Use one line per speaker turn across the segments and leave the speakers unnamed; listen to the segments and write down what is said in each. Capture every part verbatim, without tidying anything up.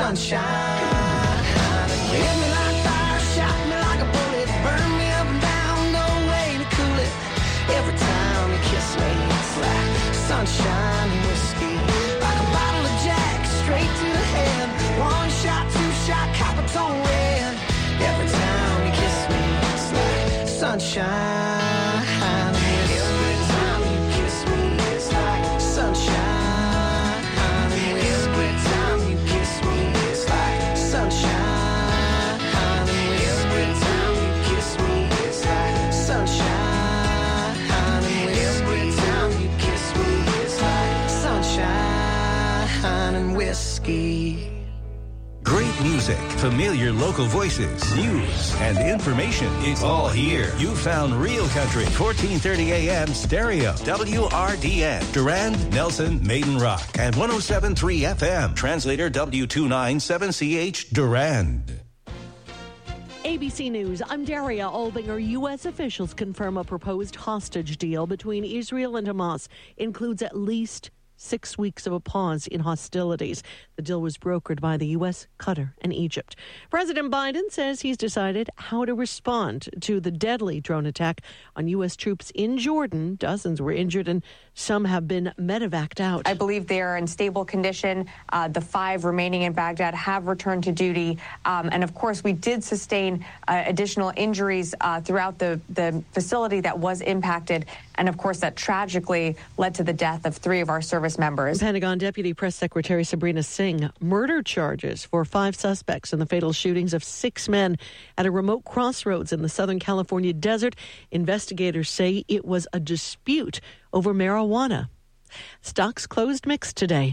sunshine. Hit me like fire, shot me like a bullet, burn me up and down, no way to cool it. Every time you kiss me, it's like sunshine and whiskey. Like a bottle of Jack, straight to the head. One shot, two shot, copper tone red. Every time you kiss me, it's like sunshine. Every time you kiss me, it's like sunshine. Every time you kiss me, it's like sunshine. Every time you kiss me, it's like sunshine. Every time you kiss me, it's like sunshine and whiskey.
Great music, familiar local voices, news, and information. It's all here. You found Real Country, fourteen thirty A M stereo, W R D N, Durand, Nelson, Maiden Rock, and one oh seven point three F M. Translator W two ninety-seven C H, Durand.
A B C News, I'm Daria Albinger. U S officials confirm a proposed hostage deal between Israel and Hamas includes at least six weeks of a pause in hostilities. The deal was brokered by the U S, Qatar, and Egypt. President Biden says he's decided how to respond to the deadly drone attack on U S troops in Jordan. Dozens were injured and some have been medevaced out.
I believe they are in stable condition. Uh, the five remaining in Baghdad have returned to duty. Um, and of course, we did sustain uh, additional injuries uh, throughout the, the facility that was impacted. And of course, that tragically led to the death of three of our service members.
Pentagon Deputy Press Secretary Sabrina Singh, murder charges for five suspects in the fatal shootings of six men at a remote crossroads in the Southern California desert. Investigators say it was a dispute over marijuana. Stocks closed mixed today.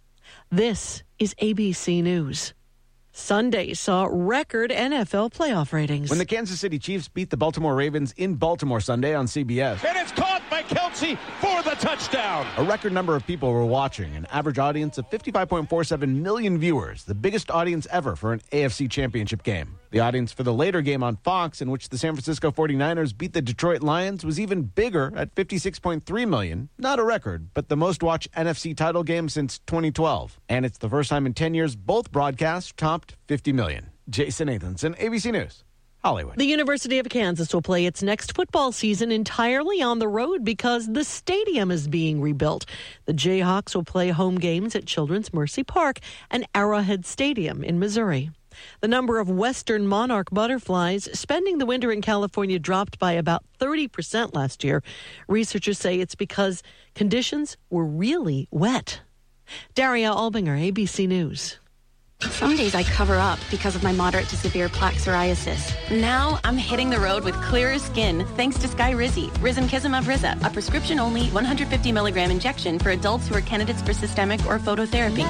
This is A B C News. Sunday saw record N F L playoff ratings.
When the Kansas City Chiefs beat the Baltimore Ravens in Baltimore Sunday on C B S.
And it's caught by Kelce for the touchdown.
A record number of people were watching, an average audience of fifty-five point four seven million viewers, the biggest audience ever for an A F C championship game. The audience for the later game on Fox, in which the San Francisco forty-niners beat the Detroit Lions, was even bigger at fifty-six point three million. Not a record, but the most watched N F C title game since twenty twelve. And it's the first time in ten years both broadcasts topped fifty million. Jason Nathanson, A B C News, Hollywood.
The University of Kansas will play its next football season entirely on the road because the stadium is being rebuilt. The Jayhawks will play home games at Children's Mercy Park and Arrowhead Stadium in Missouri. The number of western monarch butterflies spending the winter in California dropped by about thirty percent last year. Researchers say it's because conditions were really wet. Daria Albinger, A B C News.
Some days I cover up because of my moderate to severe plaque psoriasis. Now I'm hitting the road with clearer skin thanks to Skyrizi, Risankizumab Riza, a prescription-only one hundred fifty milligram injection for adults who are candidates for systemic or phototherapy.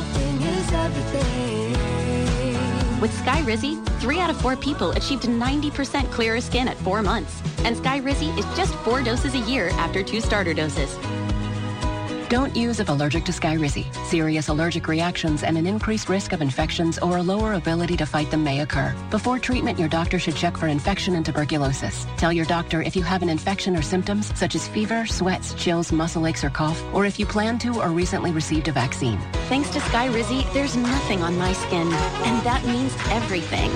With Skyrizi, three out of four people achieved ninety percent clearer skin at four months. And Skyrizi is just four doses a year after two starter doses.
Don't use if allergic to Skyrizi. Serious allergic reactions and an increased risk of infections or a lower ability to fight them may occur. Before treatment, your doctor should check for infection and tuberculosis. Tell your doctor if you have an infection or symptoms such as fever, sweats, chills, muscle aches, or cough, or if you plan to or recently received a vaccine.
Thanks to Skyrizi, there's nothing on my skin, and that means everything.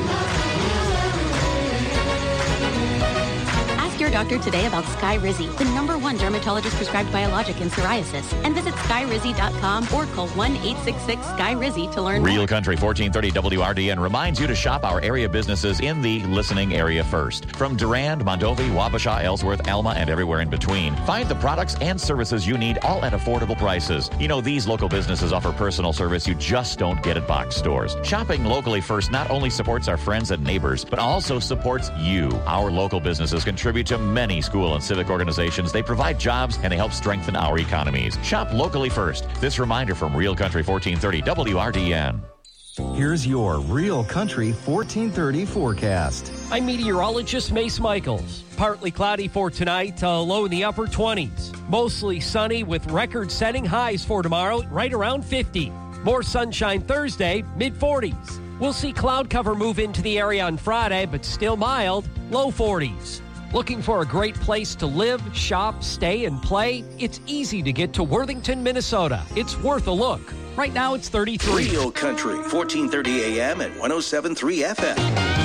Your doctor today about Skyrizi, the number one dermatologist prescribed biologic in psoriasis, and visit skyrizi dot com or call one eight six six Sky Rizzy to learn
Real
more.
Country fourteen thirty W R D N reminds you to shop our area businesses in the listening area first. From Durand, Mondovi, Wabasha, Ellsworth, Alma, and everywhere in between. Find the products and services you need all at affordable prices. You know, these local businesses offer personal service you just don't get at box stores. Shopping locally first not only supports our friends and neighbors, but also supports you. Our local businesses contribute to many school and civic organizations. They provide jobs and they help strengthen our economies. Shop locally first. This reminder from Real Country fourteen thirty W R D N.
Here's your Real Country fourteen thirty forecast.
I'm meteorologist Mace Michaels. Partly cloudy for tonight, uh, low in the upper twenties. Mostly sunny with record-setting highs for tomorrow, right around fifty. More sunshine Thursday, mid forties. We'll see cloud cover move into the area on Friday, but still mild, low forties. Looking for a great place to live, shop, stay, and play? It's easy to get to Worthington, Minnesota. It's worth a look. Right now it's thirty-three.
Real Country, fourteen thirty A M and one oh seven point three F M.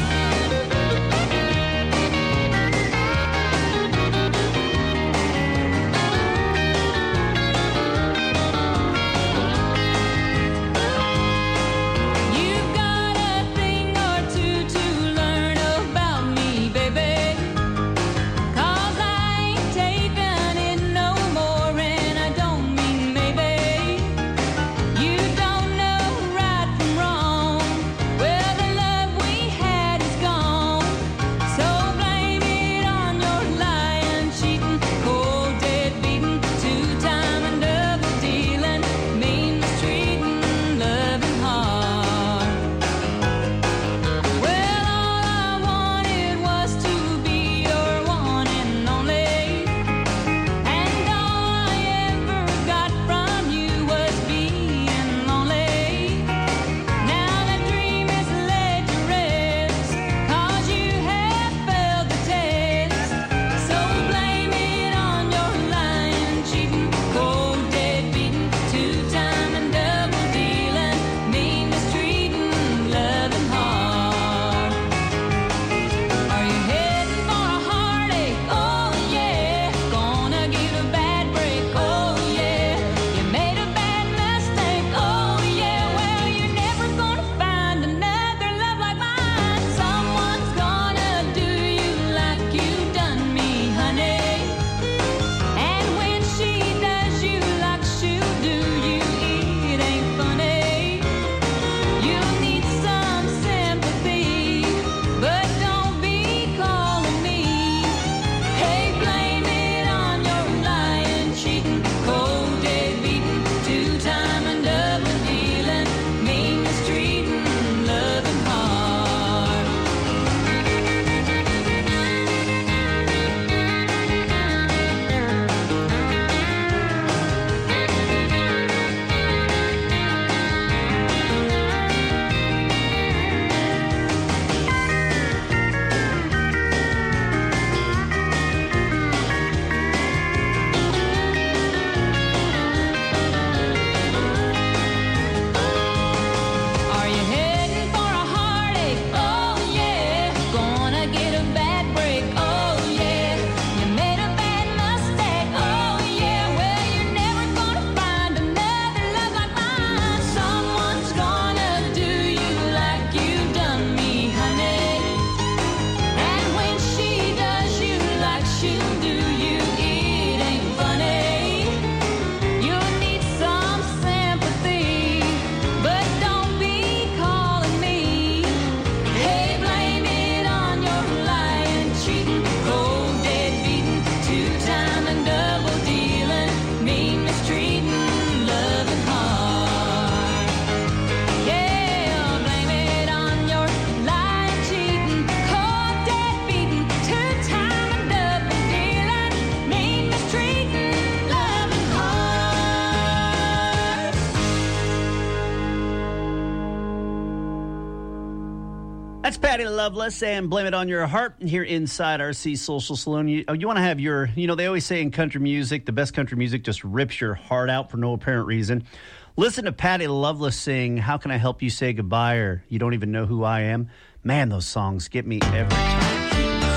That's Patty Loveless and Blame It on Your Heart here inside R C Social Saloon. You, you want to have your, you know, they always say in country music, the best country music just rips your heart out for no apparent reason. Listen to Patty Loveless sing How Can I Help You Say Goodbye, or You Don't Even Know Who I Am. Man, those songs get me every time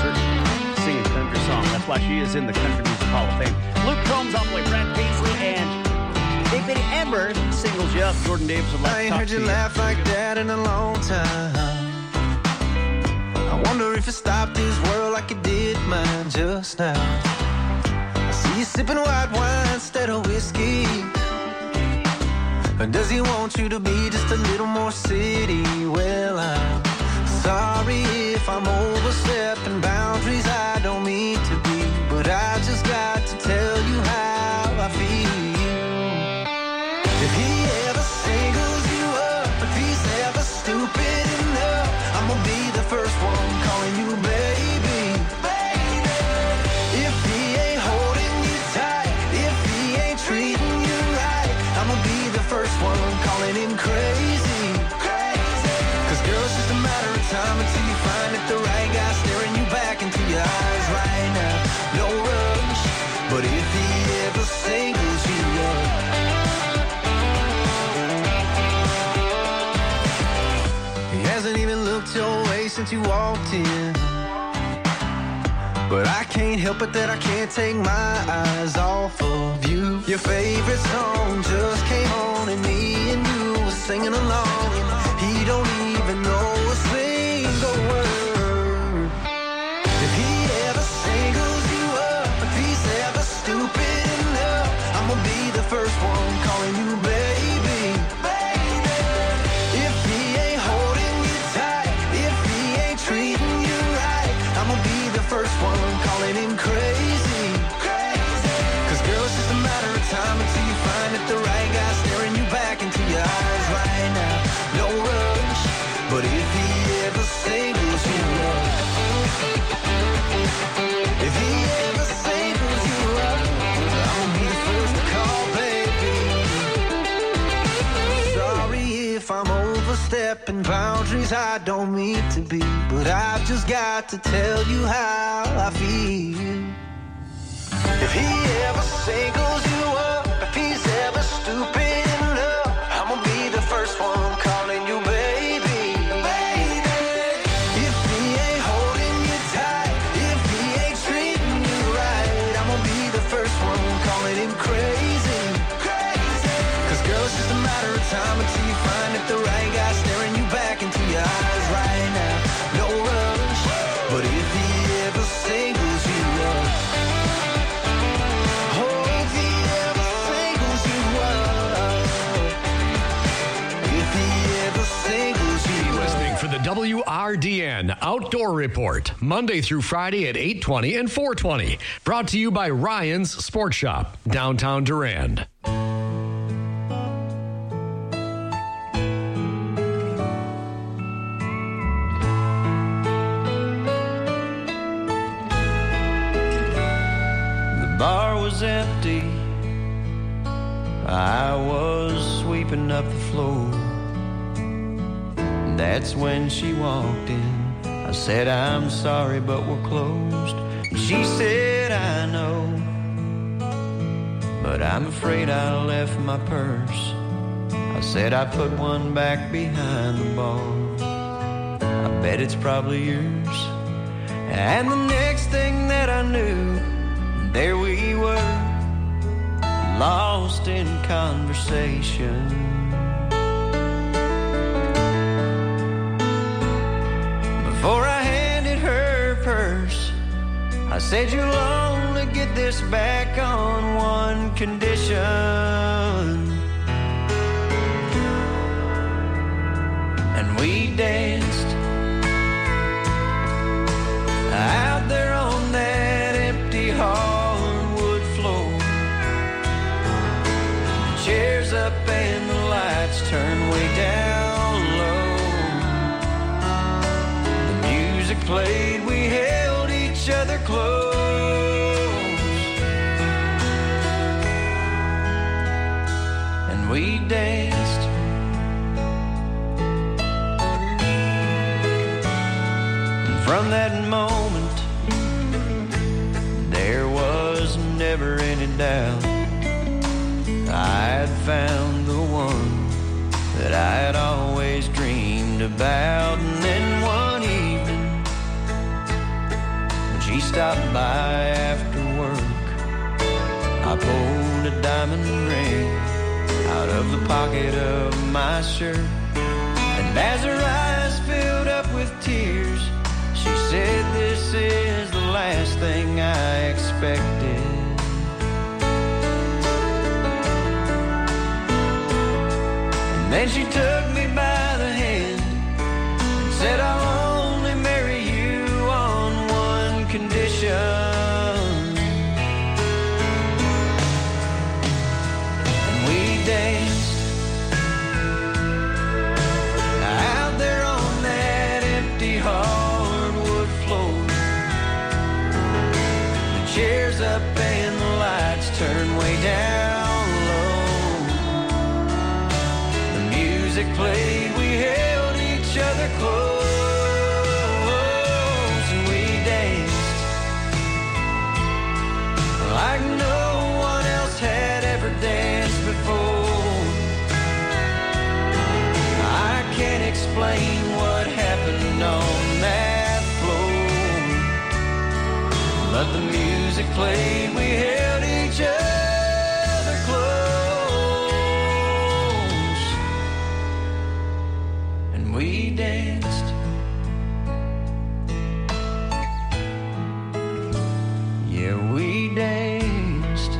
she sing a country song. That's why she is in the Country Music Hall of Fame. Luke Combs on the way, Brad Paisley, and Big Bitty Amber singles you up. Jordan Davis would like
I
to
ain't
talk
heard
to
you
you.
laugh like that in a long time. I wonder if it stopped this world like it did mine just now. I see you sipping white wine instead of whiskey. Or does he want you to be just a little more city? Well, I'm sorry if I'm overstepping boundaries I don't mean to be, but I just got to tell you how I feel. If he ever singles you up, if he's ever stupid enough, I'm gonna be the first one calling you baby. Baby. If he ain't holding you tight, if he ain't treating you right, I'm gonna be the first one calling him crazy. Crazy. Cause girl, it's just a matter of time until you find that the right guy staring you back into your eyes since you walked in. But I can't help it that I can't take my eyes off of you. Your favorite song just came on and me and you were singing along. And he don't even know a single word. If he ever singles you up, if he's ever stupid enough, I'm gonna be the first one calling you baby. Baby. If he ain't holding you tight, if he ain't treating you right, I'm gonna be the first one calling him crazy. Crazy. Cause girl, it's just a matter of time until you find that the right guy staring you back into your eyes right now. No rush, but if he ever singles you up, if he ever singles you up, I'll be the first to call, baby. Sorry if I'm overstepping boundaries I don't mean to be, but I've just got to tell you how I feel. If he ever singles you up, if he's ever stupid enough, I'm gonna be the first one calling you baby. Baby. If he ain't holding you tight, if he ain't treating you right, I'm gonna be the first one calling him crazy. Crazy. Cause girl, it's just a matter of time until you find that the right guy staring you back into your eyes right now. No rush, but if he ever singles you up, oh, if he ever singles you up, if he ever singles you up.
Listening for the W R D N Outdoor Report, Monday through Friday at eight twenty and four twenty. Brought to you by Ryan's Sports Shop, downtown Durand.
The bar was empty. I was sweeping up the floor. That's when she walked in. I said, I'm sorry, but we're closed. She said, I know, but I'm afraid I left my purse. I said, I put one back behind the bar. I bet it's probably yours. And the next thing that I knew, there we were, lost in conversation. Before I handed her purse, I said, you'll only get this back on one condition. And we danced out there on that empty hardwood floor. The chairs up and the lights turned way down low. The music played, we held each other close. And we danced. And from that moment, there was never any doubt. I had found the one that I had always dreamed about. And then one evening, when she stopped by after work, I pulled a diamond ring out of the pocket of my shirt. And as her eyes filled up with tears, she said, this is the last thing I expected. And then she took me by the hand and said, I'll only marry you on one condition. And we danced out there on that empty hardwood floor. The chairs up and the lights turned way down low. The music played, we held each other close. And we danced like no one else had ever danced before. I can't explain what happened on that but the music played, we held each other close, and we danced. Yeah, we danced.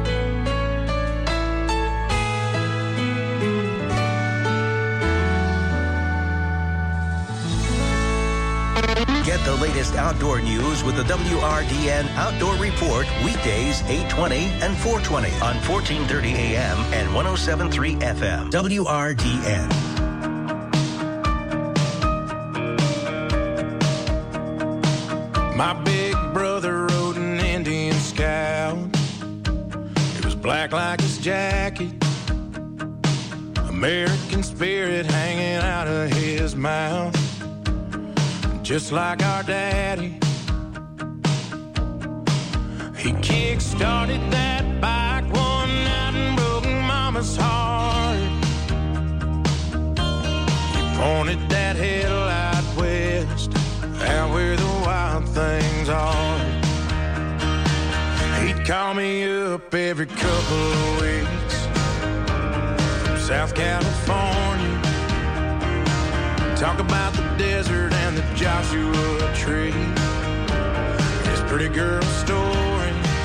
Get the latest outdoor news with the W R D N Outdoor Report weekdays eight twenty and four twenty on fourteen thirty A M and one oh seven point three F M. W R D N.
My big brother rode an Indian Scout. It was black like his jacket, American spirit hanging out of his mouth, just like our daddy. He kick-started that bike one night and broke Mama's heart. He pointed that headlight west, out where the wild things are. He'd call me up every couple of weeks from South California, talk about the desert and the Joshua tree, his pretty girl stories,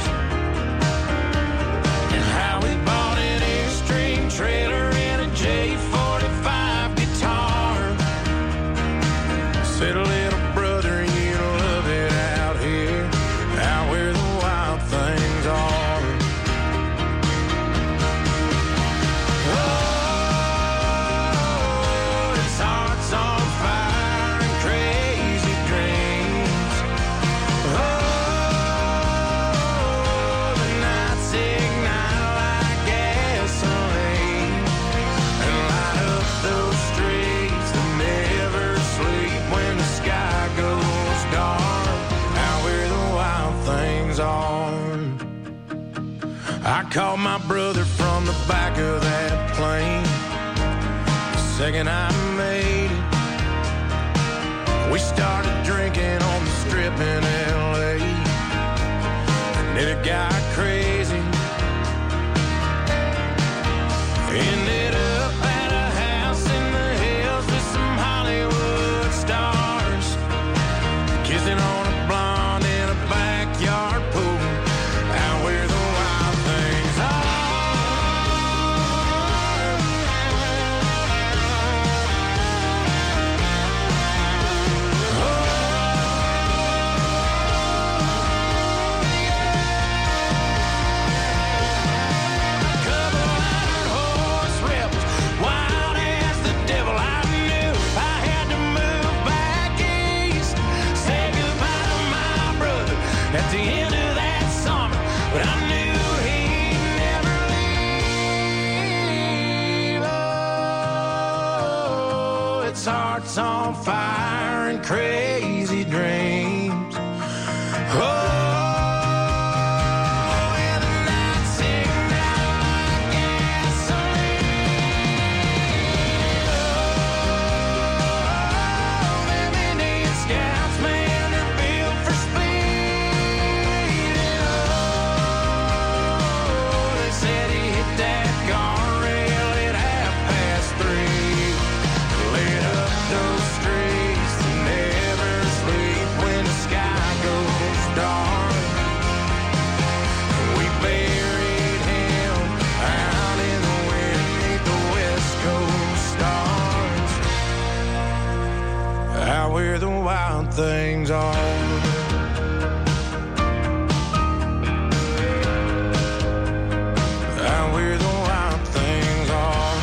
and how he bought an Airstream trailer and a J forty-five guitar. Said, little brother, you love it out here, out where the wild things are. Oh, his heart's on fire and crazy dreams. Oh, the nights ignite like gasoline and light up those streets that never sleep when the sky goes dark, out where the wild things are. I called my brother from the back of that plane the second I made it. We started drinking on the strip in L A, and then it got crazy. Ended up at a house in the hills with some Hollywood stars, kissing on a blonde in a backyard pool, out where the wild things are. Couple hundred horse ripped, wild as the devil. I knew I had to move back east, say goodbye to my brother at the end of that summer, but I knew he'd never leave. Oh, its heart's on fire and crazy dreams. Oh, and the nights ignite like gasoline. Oh, them Indian Scouts, man, they're built for speed. Oh, they said he hit that guardrail at half past three, lit up those streets that never sleep when the sky goes dark. We buried him out in the wind beneath the West Coast stars, out where the wild things are. Out where the wild things are.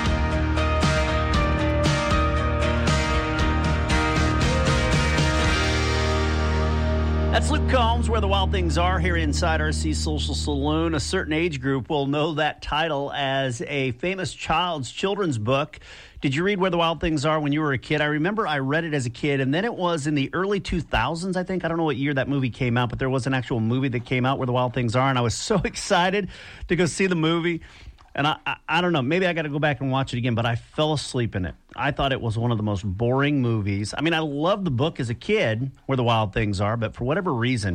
That's Luke Combs, Where the Wild Things Are, here inside R C Social Saloon. A certain age group will know that title as a famous child's children's book. Did you read Where the Wild Things Are when you were a kid? I remember I read it as a kid, and then it was in the early two thousands, I think. I don't know what year that movie came out, but there was an actual movie that came out, Where the Wild Things Are, and I was so excited to go see the movie. And I, I, I don't know, maybe I got to go back and watch it again, but I fell asleep in it. I thought it was one of the most boring movies. I mean, I loved the book as a kid, Where the Wild Things Are, but for whatever reason,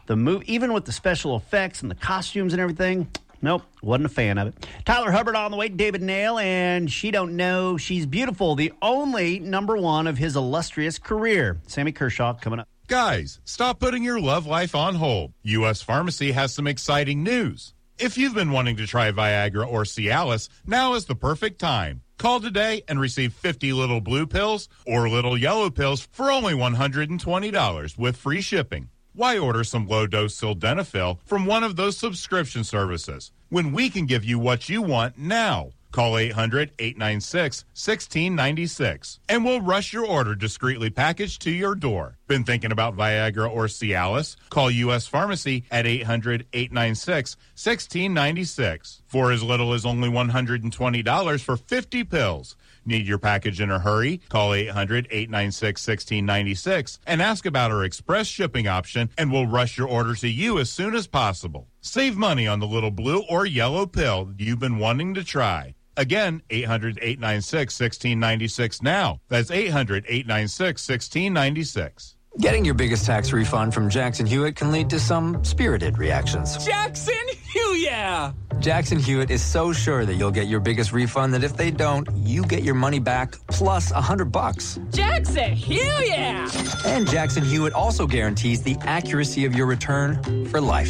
the movie, even with the special effects and the costumes and everything, nope, wasn't a fan of it. Tyler Hubbard on the way, David Nail, and She Don't Know She's Beautiful, the only number one of his illustrious career. Sammy Kershaw coming up.
Guys, stop putting your love life on hold. U S Pharmacy has some exciting news. If you've been wanting to try Viagra or Cialis, now is the perfect time. Call today and receive fifty little blue pills or little yellow pills for only one hundred twenty dollars with free shipping. Why order some low-dose sildenafil from one of those subscription services when we can give you what you want now? Call eight hundred, eight nine six, one six nine six and we'll rush your order discreetly packaged to your door. Been thinking about Viagra or Cialis? Call U S Pharmacy at eight hundred, eight nine six, one six nine six. For as little as only one hundred twenty dollars for fifty pills. Need your package in a hurry? Call eight hundred, eight nine six, one six nine six and ask about our express shipping option, and we'll rush your order to you as soon as possible. Save money on the little blue or yellow pill you've been wanting to try. Again, eight hundred, eight nine six, one six nine six now. That's eight hundred, eight nine six, one six nine six.
Getting your biggest tax refund from Jackson Hewitt can lead to some spirited reactions.
Jackson Hewitt!
Jackson Hewitt is so sure that you'll get your biggest refund that if they don't, you get your money back plus a hundred bucks.
Jackson Hewitt!
And Jackson Hewitt also guarantees the accuracy of your return for life.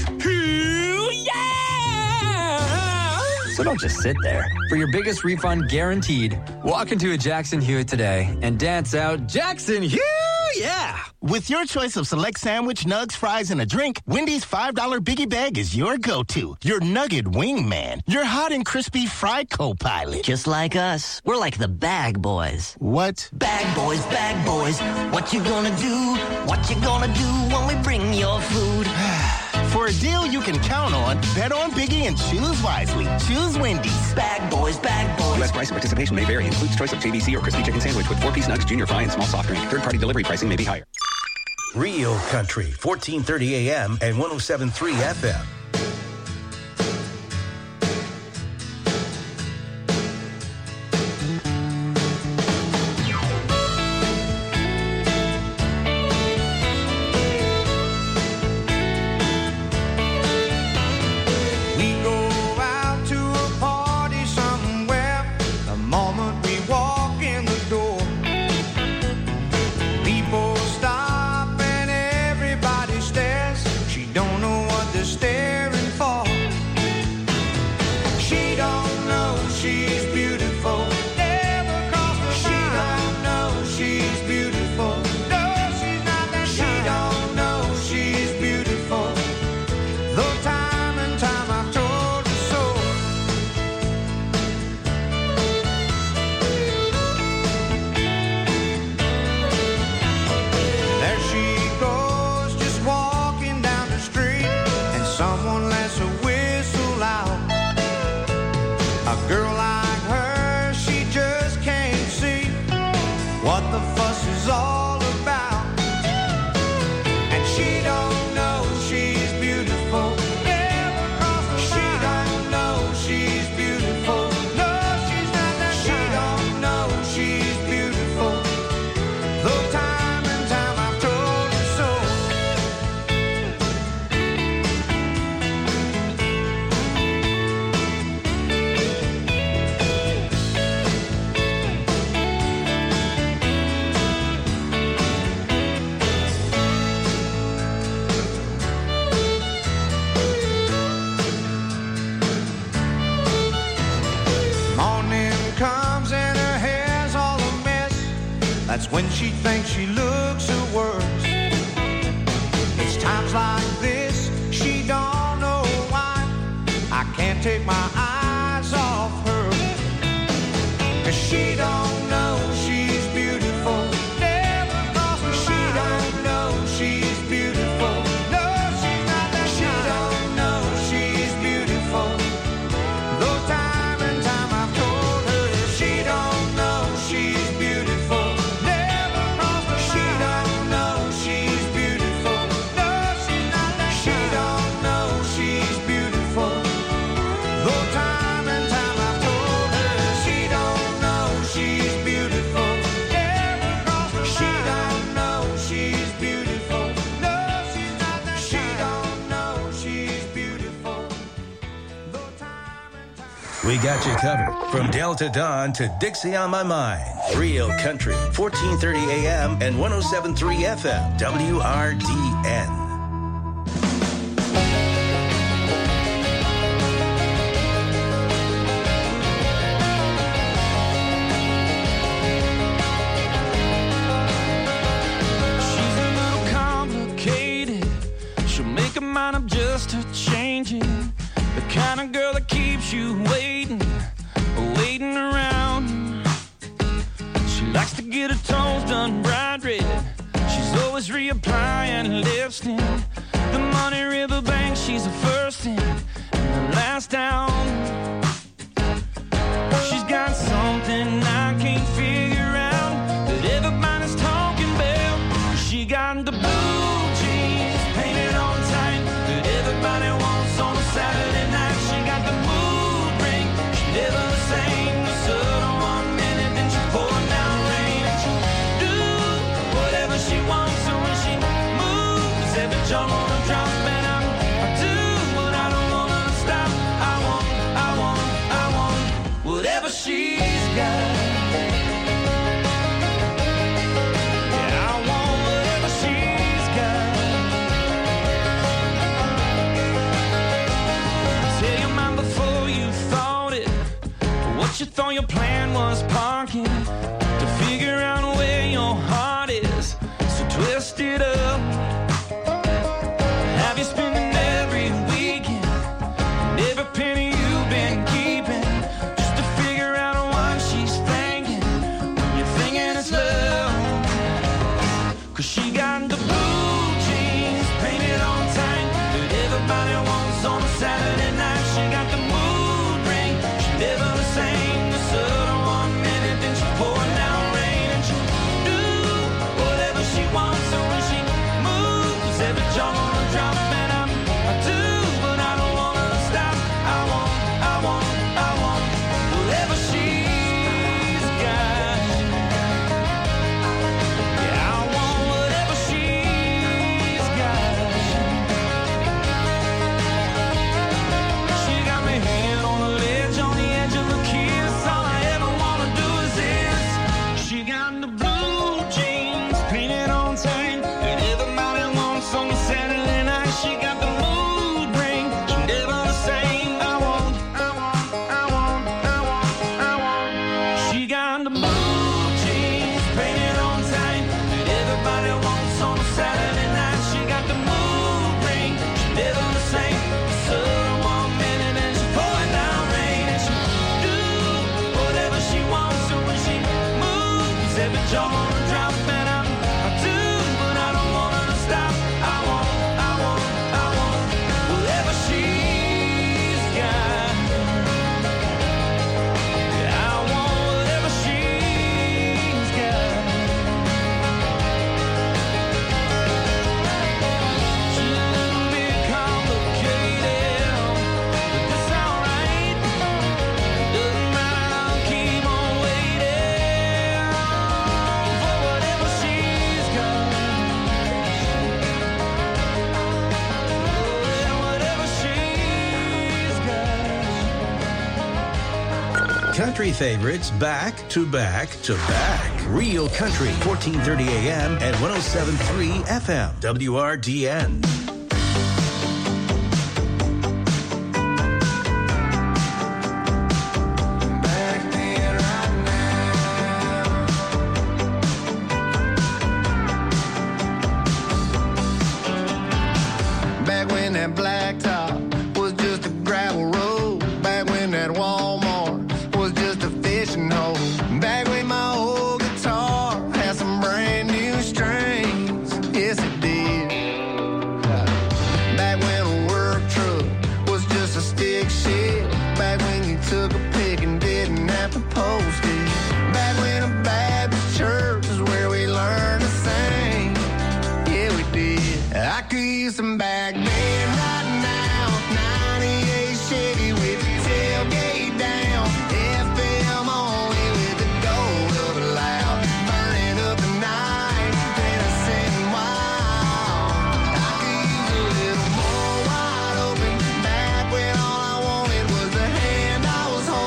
So don't just sit there. For your biggest refund guaranteed, walk into a Jackson Hewitt today and dance out Jackson Hewitt! Yeah!
With your choice of select sandwich, nugs, fries, and a drink, Wendy's five dollar Biggie Bag is your go-to. Your nugget wingman. Your hot and crispy fried co-pilot.
Just like us. We're like the Bag Boys.
What?
Bag Boys, Bag Boys. What you gonna do? What you gonna do when we bring your food?
For a deal you can count on, bet on Biggie and choose wisely. Choose Wendy's.
Bag Boys, Bag Boys.
U S price and participation may vary. Includes choice of J V C or crispy chicken sandwich with four-piece nugs, junior fry, and small soft drink. Third-party delivery pricing may be higher.
Real Country, fourteen thirty A M and one oh seven point three F M.
That's when she thinks she looks her worst. It's times like this, she don't know why I can't take my eyes off her. 'Cause she don't know she's beautiful. Never crossed her mind. She don't know she's beautiful. No, she's not that She don't know she's beautiful. Though time and time I've told her she don't know she's beautiful. Though
We got you covered. From Delta Dawn to Dixie on My Mind. Real Country, fourteen thirty A M and one oh seven point three F M, W R D N.
I'm just a changing, the kind of girl that keeps you waiting, waiting around. She likes to get her toes done bright red. She's always reapplying lipstick. The Money River Bank, she's the first in and the last down. She's got something I can't figure out that everybody's talking about. She got the blue jeans painted on tight that everybody wants on a Saturday night. She got the mood ring, she never the same. The sun on one minute, then she pouring down rain. And she do whatever she wants, and when she moves, every jaw wanna drop. And I'm, I do what I don't wanna stop. I want, I want, I want whatever she's got. You thought your plan was parking to figure out where your heart is, so twist it up. Have you spending every weekend and every penny you've been keeping just to figure out what she's thinking when you're thinking it's love? Cause she got the blue jeans painted on tight that everybody wants on a Saturday night. She got the mood ring, she never the same.
Country favorites back to back to back. Real Country, fourteen thirty A M and one oh seven point three F M, W R D N.
Back when that blacktop was just a gravel road. Back when that Walmart was just a fishing hole. Back when my old guitar had some brand new strings. Yes, it did. Back when a work truck was just a stick shift. Back when you took a pick and didn't have to post it. Back when a Baptist church is where we learned to sing. Yeah, we did. I could use some back then right now. ninety-eight Chevy with the tailgate down. F M only with the gold of it loud. Burning up the night, then I sitting wild. I could use a little more wide open. Back when all I wanted was the hand I was holding.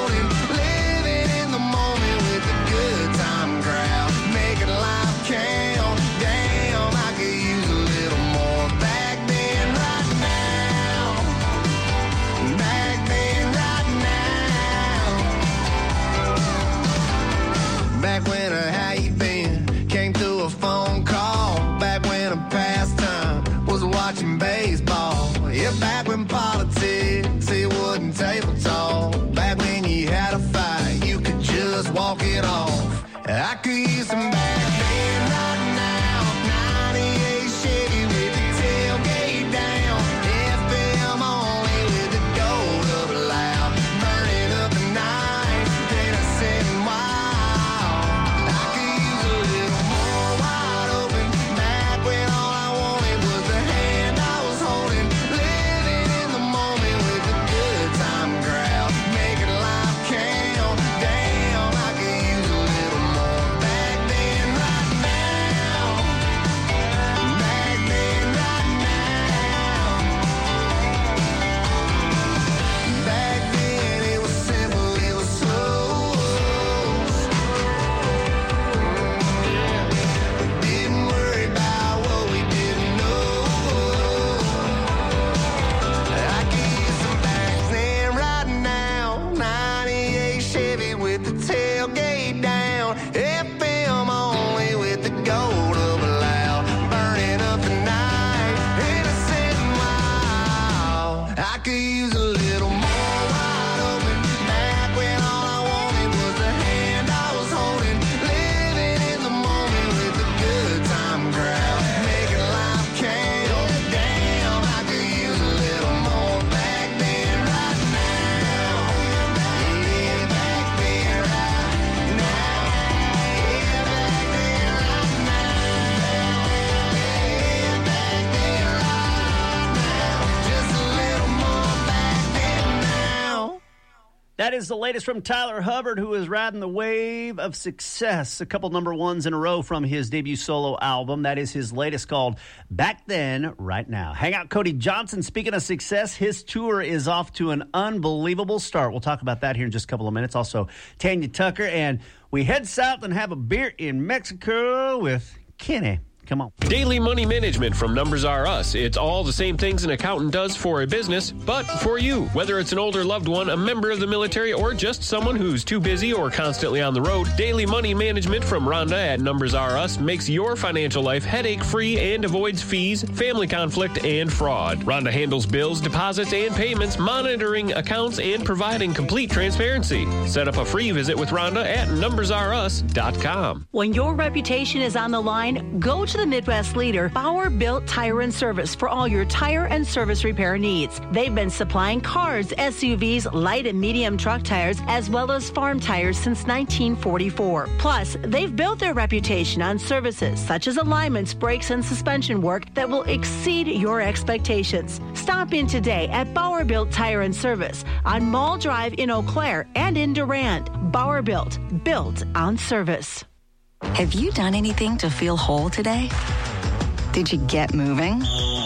use a little more wide open. Back when all I wanted was the hand I was holding. Living in the moment with a good time crowd. Making life count. Damn, I could use a little more back then, right now. Yeah, back then, right now. Yeah, back then, right now. Yeah, back then, right now. Just a little more back then now.
That is the latest from Tyler Hubbard, who is riding the wave of success. A couple number ones in a row from his debut solo album. That is his latest, called Back Then, Right Now. Hang out, Cody Johnson. Speaking of success, his tour is off to an unbelievable start. We'll talk about that here in just a couple of minutes. Also, Tanya Tucker. And we head south and have a beer in Mexico with Kenny. Come on.
Daily money management from Numbers R Us. It's all the same things an accountant does for a business, but for you. Whether it's an older loved one, a member of the military, or just someone who's too busy or constantly on the road, daily money management from Rhonda at Numbers R Us makes your financial life headache-free and avoids fees, family conflict, and fraud. Rhonda handles bills, deposits, and payments, monitoring accounts, and providing complete transparency. Set up a free visit with Rhonda at numbers r us dot com.
When your reputation is on the line, go to the Midwest leader, Bauer Built Tire and Service, for all your tire and service repair needs. They've been supplying cars, S U Vs, light and medium truck tires, as well as farm tires since nineteen forty-four. Plus, they've built their reputation on services such as alignments, brakes, and suspension work that will exceed your expectations. Stop in today at Bauer Built Tire and Service on Mall Drive in Eau Claire and in Durand. Bauer Built, built on service.
Have you done anything to feel whole today? Did you get moving?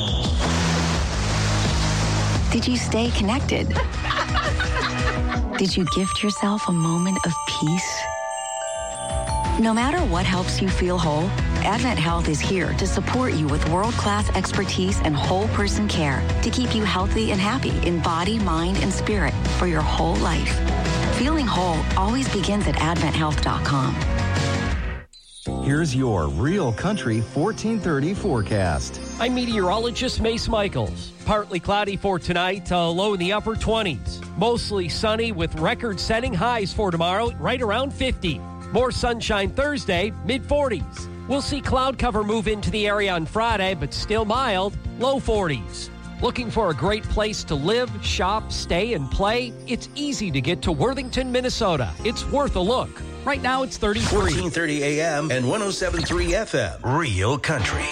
Did you stay connected? Did you gift yourself a moment of peace? No matter what helps you feel whole, Advent Health is here to support you with world-class expertise and whole person care to keep you healthy and happy in body, mind, and spirit for your whole life. Feeling whole always begins at advent health dot com.
Here's your Real Country fourteen thirty forecast.
I'm meteorologist Mace Michaels. Partly cloudy for tonight, uh, low in the upper twenties. Mostly sunny with record-setting highs for tomorrow, right around fifty. More sunshine Thursday, mid forties. We'll see cloud cover move into the area on Friday, but still mild, low forties. Looking for a great place to live, shop, stay, and play? It's easy to get to Worthington, Minnesota. It's worth a look. Right now, it's thirty-three.
fourteen thirty A M and one oh seven point three F M. Real Country.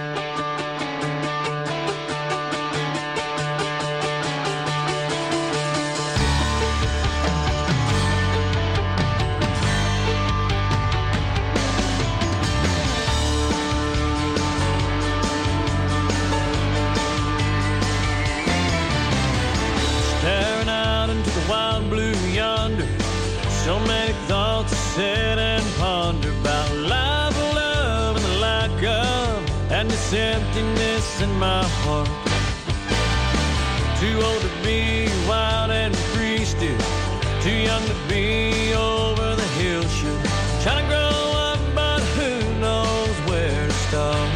Staring out into the wild blue yonder. So many thoughts to sit and ponder about life, love, and the lack of, and this emptiness in my heart. Too old to be wild and free still, too young to be over the hill sure. Trying to grow up, but who knows where to start.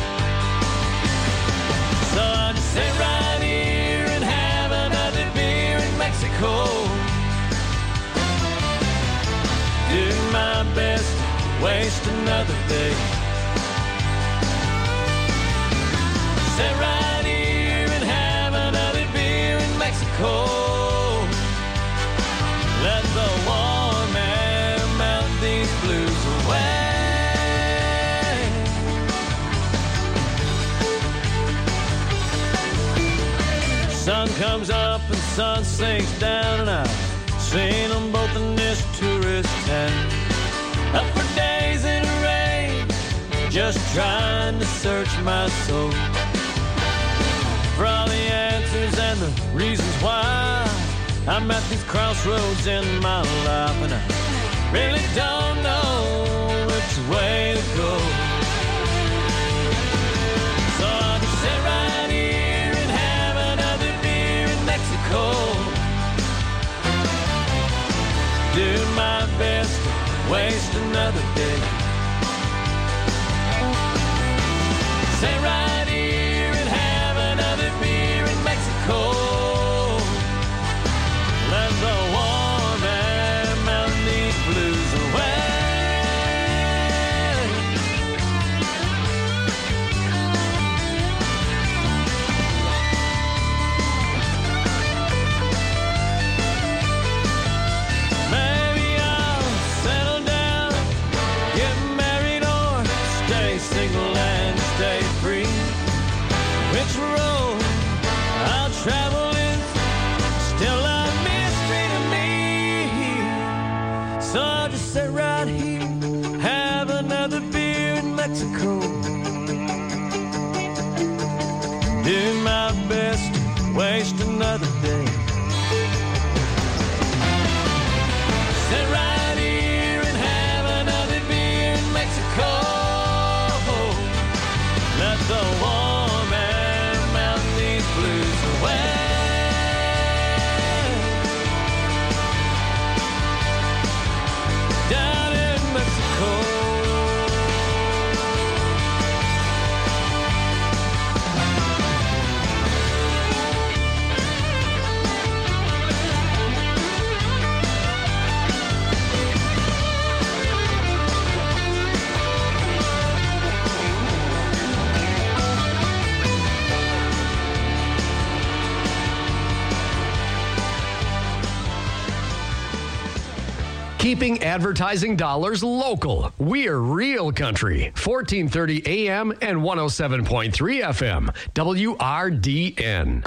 So I just sit right here and have another beer in Mexico. Do my best to waste another day. Sit right here and have another beer in Mexico. Let the warm air melt these blues away. Sun comes up and sun sinks down, and I've seen them both in this tourist town. Up for days in the rain, just trying to search my soul for all the answers and the reasons why I'm at these crossroads in my life, and I really don't know which way to go. So I'll just sit right here and have another beer in Mexico. Do my best to waste another day. Sit right here and have another beer in Mexico.
just sit right here, have another beer in Mexico. Do my best to waste another day. Sit right here and have another beer in Mexico. Let the warm air melt these blues away. Down in Mexico.
Keeping advertising dollars local. We're Real Country. fourteen thirty A M and one oh seven point three F M. W R D N.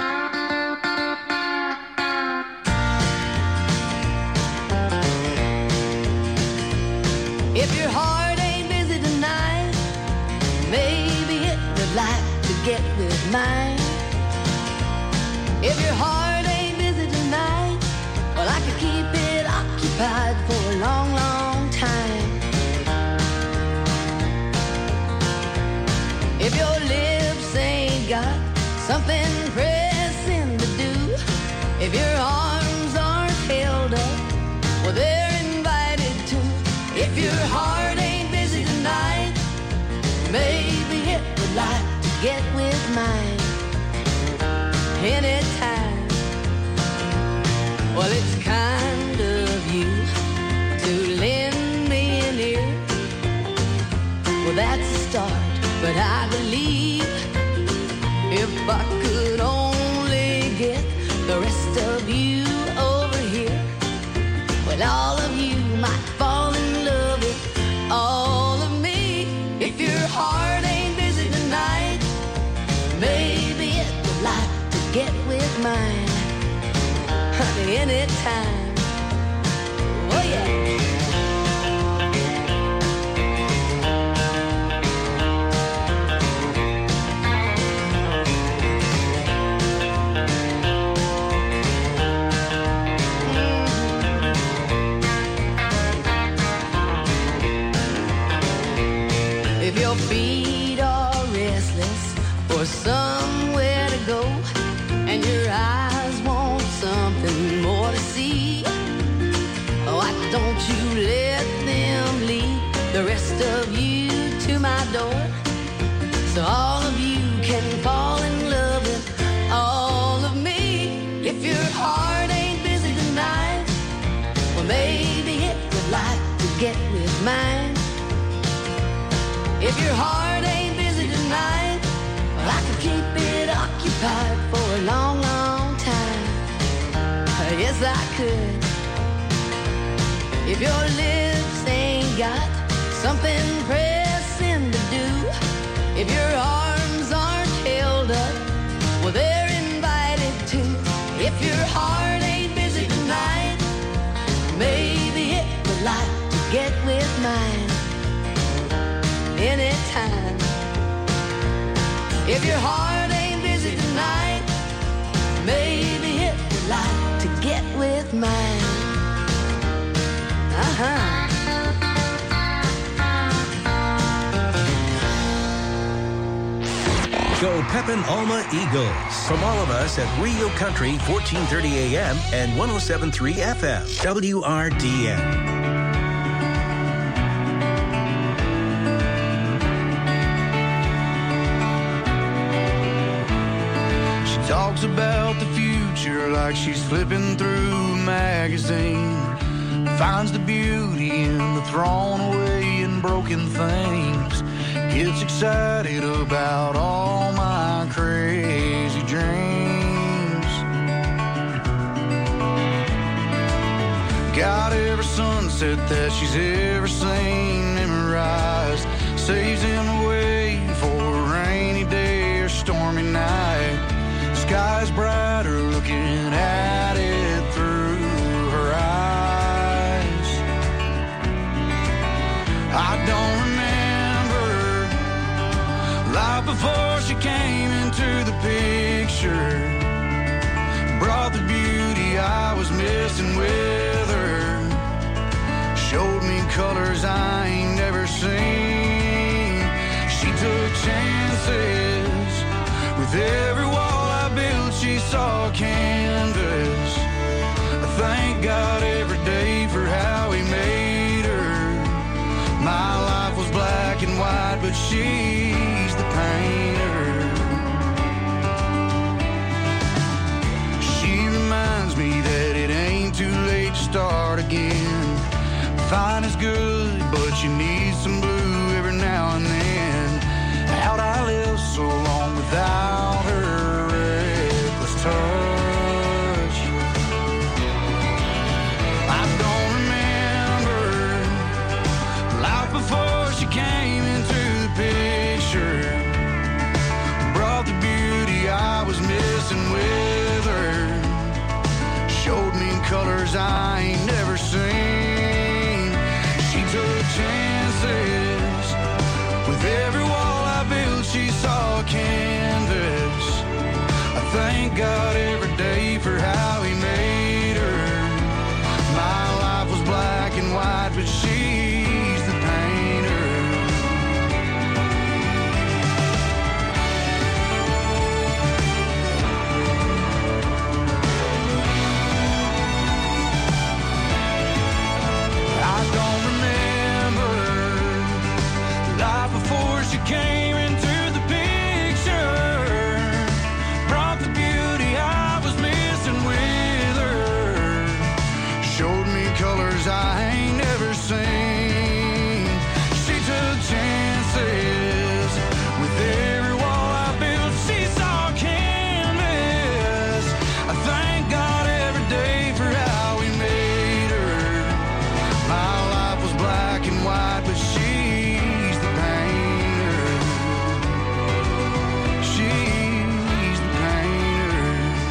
If your heart ain't busy tonight, maybe it would like to get with mine. If your heart ain't busy tonight, well, I could keep it occupied for a long, long time. If your lips ain't got something pressing to do, if your arms aren't held up, well, they're invited to. If your heart ain't busy tonight, maybe it would like to get with mine anytime. Well, it's kind of you to lend me an ear. Well, that's a start, but I believe if I could only get the rest of you over here, well, all of you might fall in love with all of me. If your heart ain't busy tonight, maybe it would like to get with mine. Honey, anytime. Oh, yeah. If your feet are restless for somewhere to go, and your eyes want something more to see, why don't you let them lead the rest of you to my door, so all of you can fall in love with all of me. If your heart ain't busy tonight, well, maybe it would like to get with mine. If your heart ain't busy tonight, well, I could keep it occupied for a long, long time. Yes, I could. If your lips ain't got something pressing to do, if your arms aren't held up, well, they're invited to. If your heart ain't busy tonight, maybe it would like to get with mine anytime. If your heart ain't busy tonight, maybe it would like to get with mine. Uh-huh.
Go Pepin Alma Eagles. From all of us at Real Country, fourteen thirty A M and one oh seven point three F M. W R D N.
Talks about the future like she's flipping through a magazine. Finds the beauty in the thrown away and broken things. Gets excited about all my crazy dreams. Got every sunset that she's ever seen memorized. Saves him away for a rainy day or stormy night. Sky's brighter looking at it through her eyes. messing with her. Showed me colors I ain't never seen. She took chances. With every wall I built, she saw canvas. I thank God every day for how he made her. My life was black and white, but she's the painter. She reminds me that it ain't too late to start again. Fine is good, but you need some blue every now and then. How'd I live so long without her reckless touch? I don't remember life before she came into the picture. Brought the beauty I was missing with her. Showed me colors I ain't never seen. She took chances. With every wall I built, she saw a canvas. I thank God every day for how he made her. My life was black and white, but she's the painter. I don't remember life before she came into the picture. Brought the beauty I was missing with her. Showed me colors I ain't never seen. She took chances. With every wall I built, she saw canvas. I thank God every day for how he made her. My life was black and white, but she's the painter. She's the painter.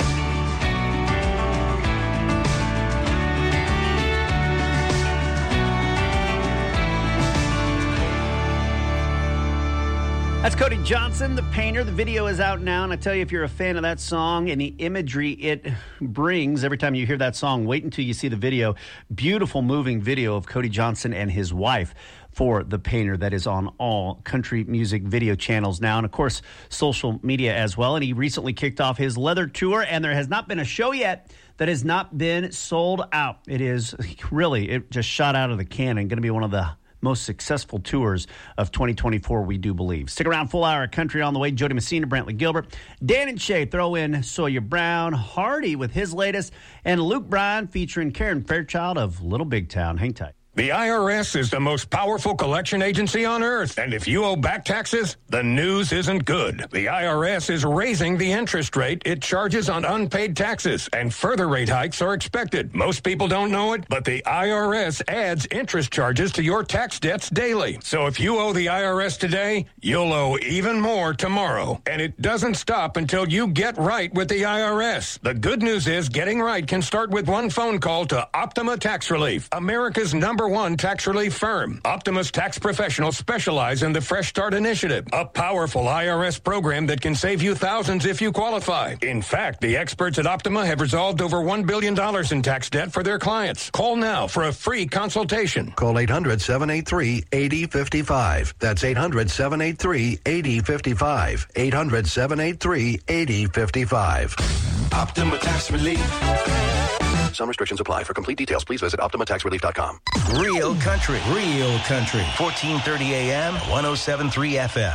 That's Cody Johnson, the painter. The video is out now, and I tell you, if you're a fan of that song and the imagery it brings every time you hear that song, wait until you see the video. Beautiful, moving video of Cody Johnson and his wife for The Painter that is on all country music video channels now, and of course, social media as well. And he recently kicked off his Leather Tour, and there has not been a show yet that has not been sold out. It is really, it just shot out of the cannon. Going to be one of the most successful tours of twenty twenty-four, we do believe. Stick around, full hour of country on the way. Jody Messina, Brantley Gilbert, Dan and Shay throw in Sawyer Brown, Hardy with his latest, and Luke Bryan featuring Karen Fairchild of Little Big Town. Hang tight.
The I R S is the most powerful collection agency on earth, and if you owe back taxes, the news isn't good. The I R S is raising the interest rate it charges on unpaid taxes, and further rate hikes are expected. Most people don't know it, but the I R S adds interest charges to your tax debts daily. So if you owe the I R S today, you'll owe even more tomorrow. And it doesn't stop until you get right with the I R S. The good news is getting right can start with one phone call to Optima Tax Relief, America's number one tax relief firm. Optima's tax professionals specialize in the Fresh Start Initiative, a powerful I R S program that can save you thousands if you qualify. In fact, the experts at Optima have resolved over one billion dollars in tax debt for their clients. Call now for a free consultation.
Call eight hundred, seven eight three, eight zero five five. That's eight hundred, seven eight three, eight zero five five. eight hundred, seven eight three, eight zero five five.
Optima Tax Relief.
Some restrictions apply. For complete details, please visit optima tax relief dot com.
Real country, real country. fourteen thirty A M, ten seventy-three F M.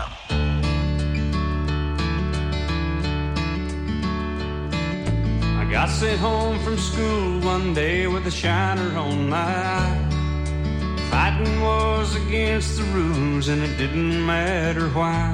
I got sent home from school one day with a shiner on my eye. Fighting was against the rules and it didn't matter why.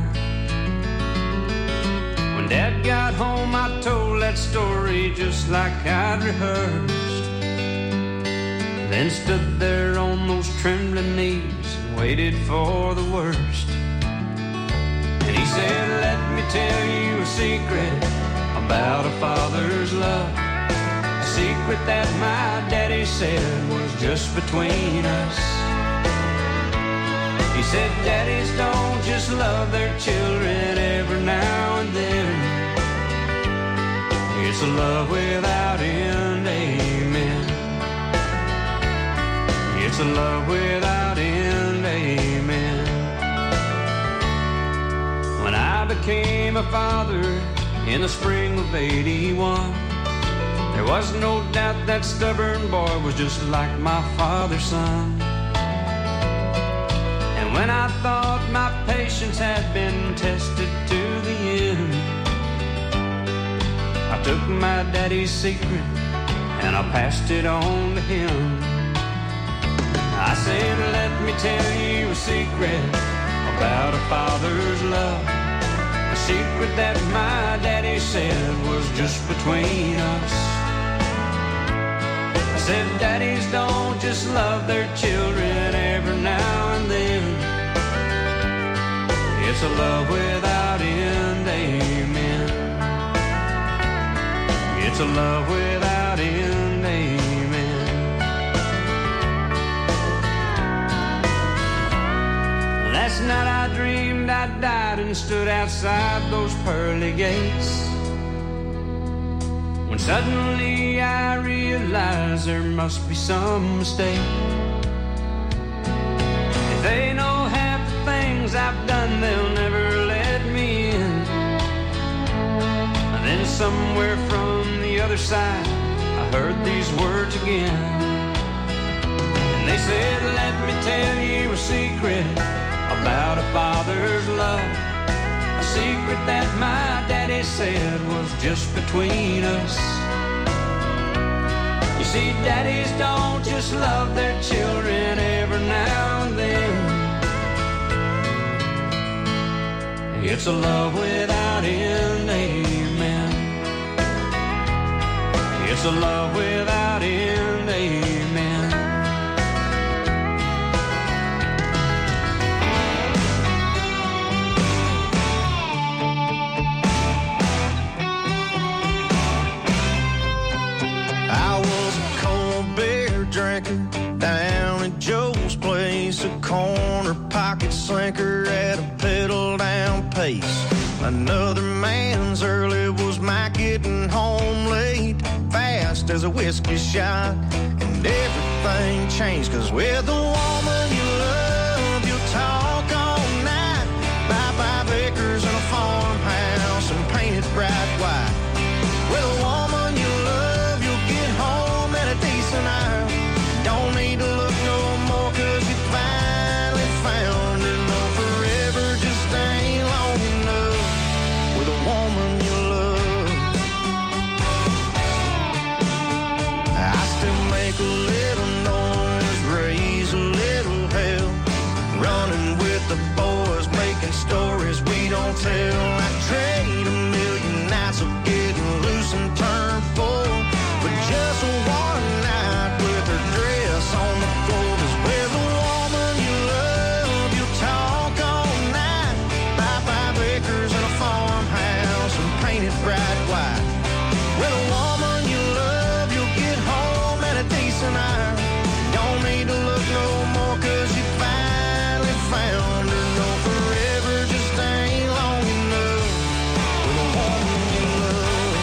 When Dad got home, I told that story just like I'd rehearsed. Then stood there on those trembling knees and waited for the worst. And he said, let me tell you a secret about a father's love. A secret that my daddy said was just between us. He said, daddies don't just love their children every now and then. It's a love without end, amen. a love without end, amen. When I became a father in the spring of eighty-one, there was no doubt that stubborn boy was just like my father's son. And when I thought my patience had been tested to the end, I took my daddy's secret and I passed it on to him. I said, let me tell you a secret about a father's love, a secret that my daddy said was just between us. I said, daddies don't just love their children every now and then. It's a love without end, amen. It's a love without end, amen. Last night I dreamed I died and stood outside those pearly gates, when suddenly I realized there must be some mistake. If they know half the things I've done, they'll never let me in. And then somewhere from the other side, I heard these words again. And they said, let me tell you a secret about a father's love, a secret that my daddy said was just between us. You see, daddies don't just love their children every now and then. It's a love without end, amen. It's a love without end, amen.
I was a cold beer drinker down at Joe's place, a corner pocket slinker at a pedal down pace. Another man's early was my getting home late, fast as a whiskey shot, and everything changed, cause with the woman you love, you'll talk all night. Buy five acres and a farmhouse and paint it bright white. With a woman you love, you'll get home at a decent hour. Don't need to look no more, cause you finally found her. No, forever just ain't long enough with a woman you love. I still make a little noise, raise a little hell, running with the boys, making stories we don't tell. I trade a million nights of getting loose and turn four for just one night with her dress on the floor. 'Cause with a woman you love, you'll talk all night. Buy five acres and a farmhouse and paint it bright white. With a woman you love, you'll get home at a decent hour. Don't need to look no more, 'cause you finally found her. No, forever just ain't long enough with a woman you love.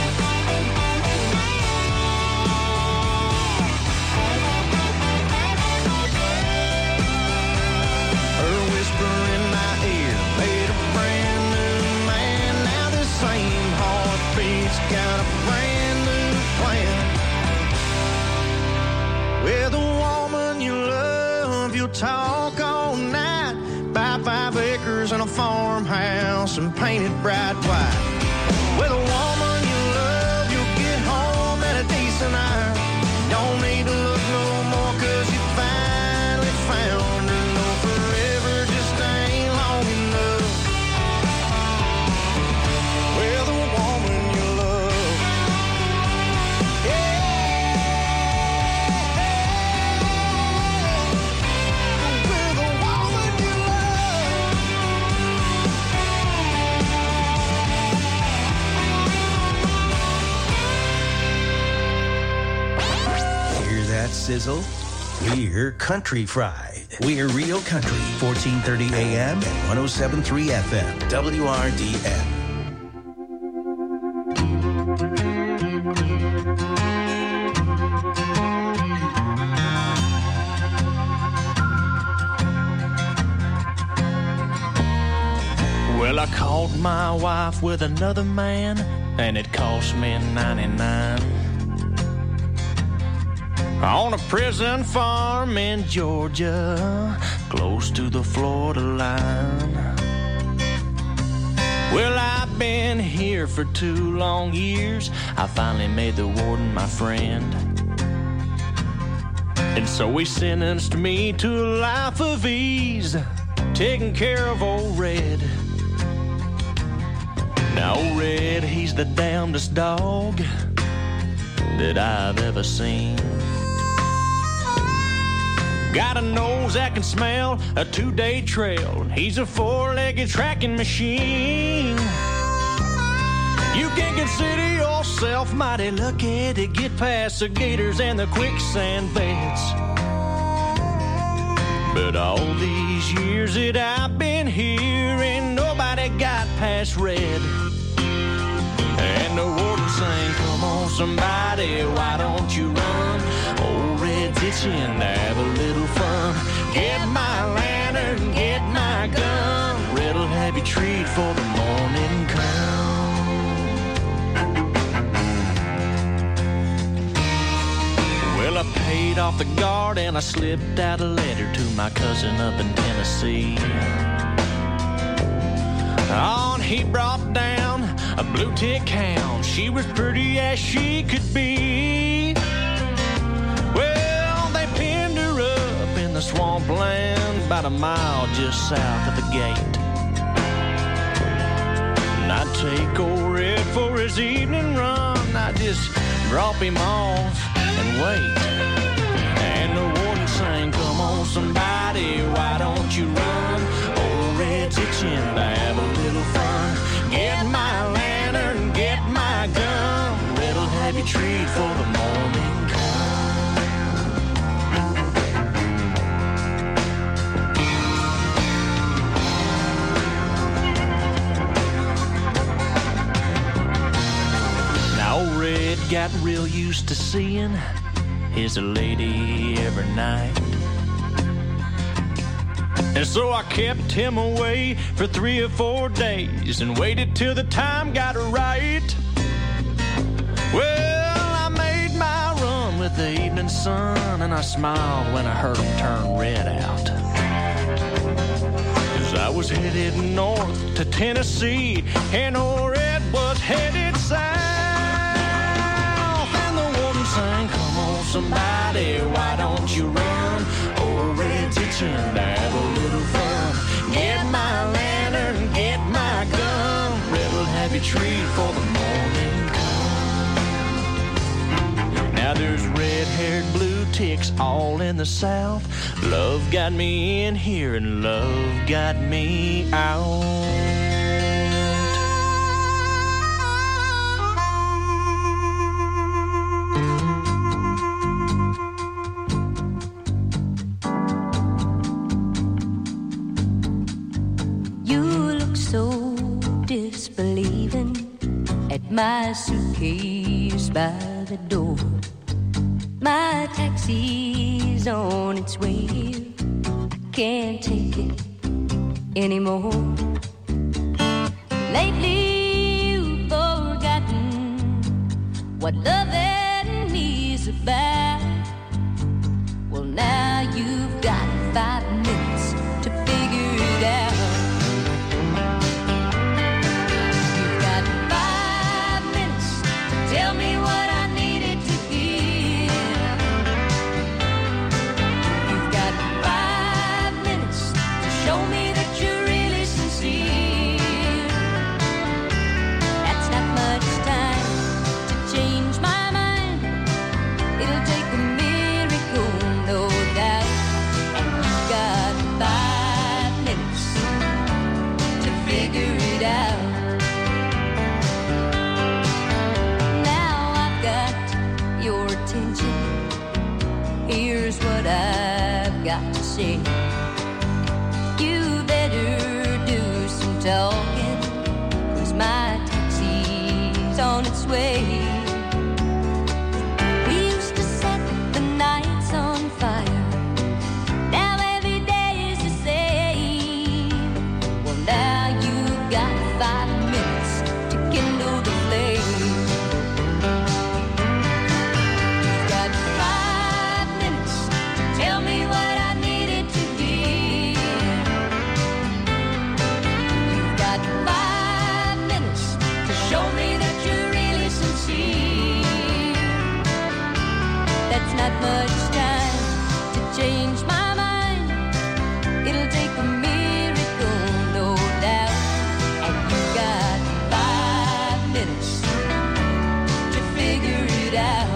Her whisper in my ear made a brand new man. Now the same heartbeat's got a brand new plan. With a woman you love, you'll talk all night. Buy five acres and a farmhouse and paint it bright white. With a woman you love, you'll get home at a decent hour. Don't need to look no more, 'cause you finally found her. No, forever just ain't long enough with a woman you love. Yeah. With a woman you love.
Hear that sizzle? We're Country Fried. We're Real Country, fourteen thirty A M and one oh seven point three F M, W R D N.
Well, I caught my wife with another man, and it cost me ninety-nine. On a prison farm in Georgia, close to the Florida line. Well, I've been here for two long years. I finally made the warden my friend. And so he sentenced me to a life of ease, taking care of old Red. Now, old Red, he's the damnedest dog that I've ever seen. Got a nose that can smell a two-day trail. He's a four-legged tracking machine. You can consider yourself mighty lucky to get past the gators and the quicksand beds. But all these years that I've been here, ain't nobody got past Red. And the warden sang, come on somebody, why don't you run? Old Red's itching to have a little fun. Get my lantern, get my gun. Red'll have you treat for the morning come. Well, I paid off the guard and I slipped out a letter to my cousin up in Tennessee. On he brought down a blue tick hound. She was pretty as she could be. Well, they pinned her up in the swampland about a mile just south of the gate. And I'd take old Red for his evening run. I'd just drop him off and wait. And the warden sang, come on somebody, why don't you run? Old Red's itching to have a little fun. Get my lantern, get my gun. Red'll have you treat for the morning come. Now old Red got real used to seeing his lady every night. And so I kept him away for three or four days and waited till the time got right. Well, I made my run with the evening sun, and I smiled when I heard him turn Red out. 'Cause I was headed north to Tennessee, and old Red was headed south. And the warden sang, come on somebody, why don't you run? Old Red's itching to have a little fun. Get my lantern, get my gun. Red'll have you treat for the morning come. Now there's red-haired blue ticks all in the south. Love got me in here and love got me out.
Disbelieving at my suitcase by the door. My taxi's on its way here. I can't take it anymore. Lately you've forgotten what loving is about. Well, now you've got five minutes to figure it out. Tell me what I needed to give. You've got five minutes to show me that you're really sincere. That's not much time to change my mind. It'll take a miracle, no doubt. And you've got five minutes to figure it out. Your attention, here's what I've got to say. You better do some talking, 'cause my taxi's on its way. We used to set the nights on fire. Now every day is the same. Well, now you've got not much time to change my mind. It'll take a miracle, no doubt. And you got five minutes to figure it out.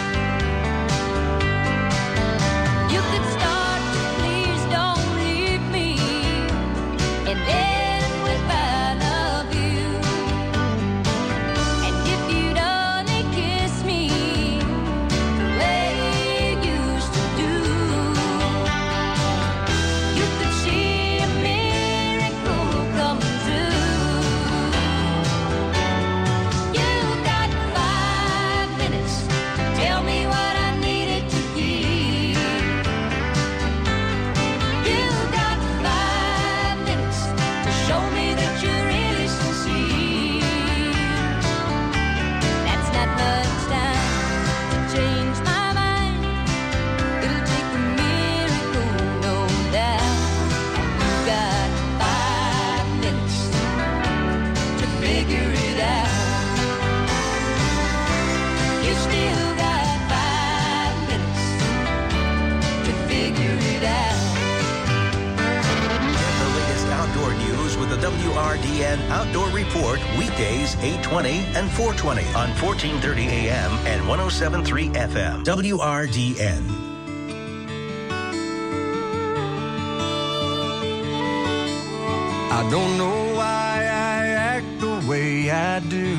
You could start to please don't leave me and end with I love you. And if you'd only kiss me the way you used to do, you could see a miracle come true. You got five minutes to tell me what I needed to hear. You got five minutes to show me that you're really sincere. That's not much time to change my mind. It'll take a miracle, no doubt. And you got five minutes to figure it out. You still got five minutes to figure it out.
Get the latest outdoor news with the W R D N Outdoor Report weekdays eight twenty and four twenty on fourteen thirty A M and one oh seven point three F M. W R D N.
I don't know why I act the way I do.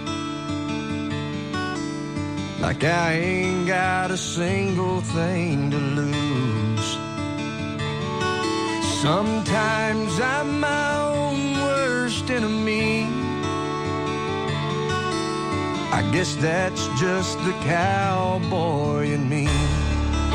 Like I ain't got a single thing to lose. Sometimes I'm my own worst enemy. I guess that's just the cowboy in me.